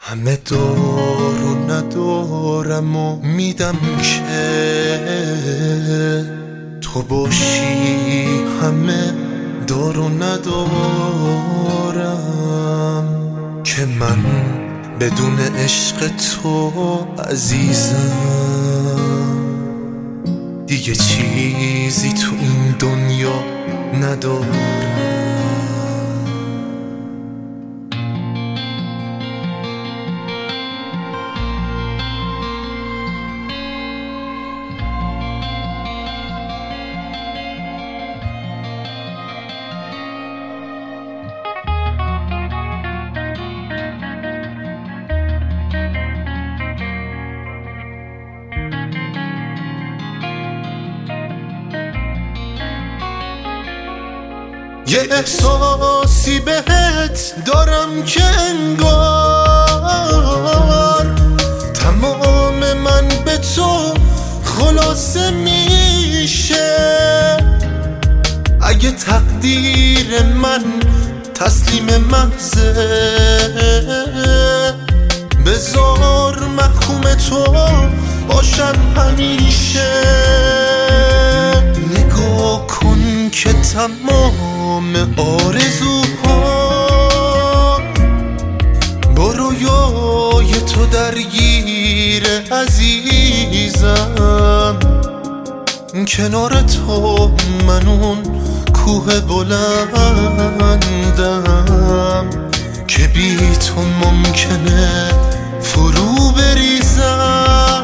همه دار و ندارم و میدم که تو باشی، همه دار و ندارم که من بدون عشق تو عزیزم دیگه چیزی تو این دنیا ندارم. یه احساسی بهت دارم که انگار تمام من به تو خلاصه میشه. اگه تقدیر من تسلیم محضه بذار محکوم تو باشم همیشه. نگاه کن که تمام آرزوها با رویای تو درگیر عزیزم. کنار تو من اون کوه بلندم که بی تو ممکنه فرو بریزم.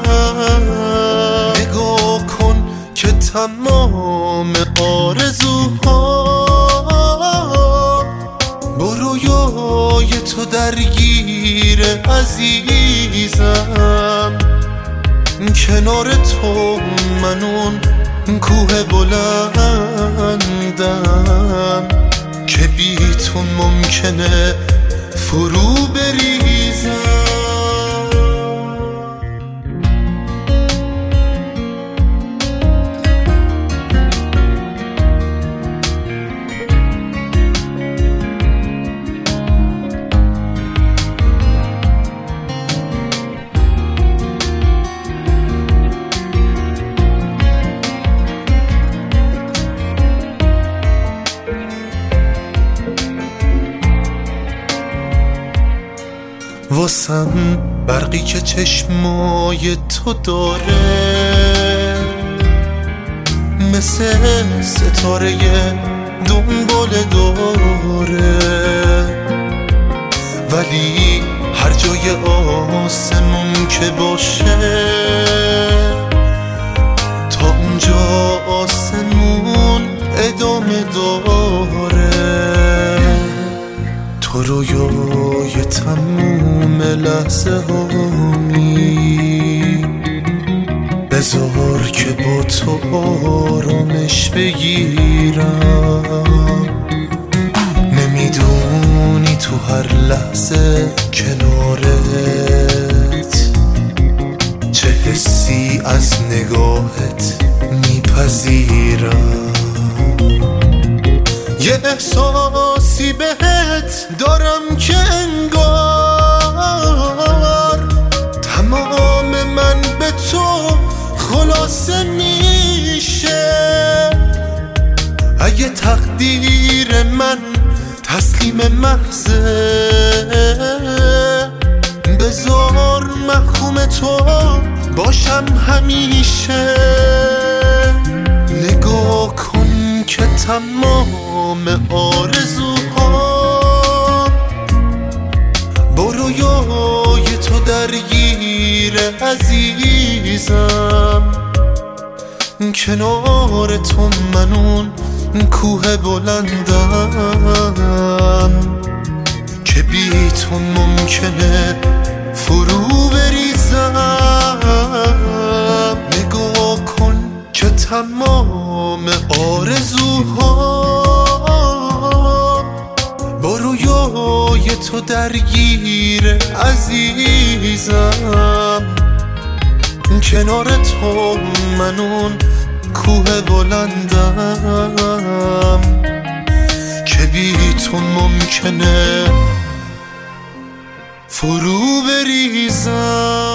نگاه کن که تمام آرزوها با رویای تو درگیر عزیزم. کنار تو من اون کوه بلندم که بی تو ممکنه فرو بریزم. واسم برقی که چشمای تو داره مثل ستاره دنبال داره، ولی هر جای آسمون که باشه تا اونجا آسمون ادامه داره. تو رویای تموم لحظه هامی بذار که با تو آرامش بگیرم. نمیدونی تو هر لحظه کنارت چه حسی از نگاهت میپذیرم. یه احساسی بهت دارم که انگار تمام من به تو خلاصه میشه. اگه تقدیر من تسلیم محضه بذار محکوم تو باشم همیشه. نگاه کن که تمام آرزوها با رویای تو درگیر عزیزم. کنار تو من اون کوه بلندم که بی تو ممکنه فرو بریزم. نگاه کن که تمام آرزوها با رویای تو درگیر عزیزم. کنار تو من اون کوه بلندم که بی تو ممکنه فرو بریزم.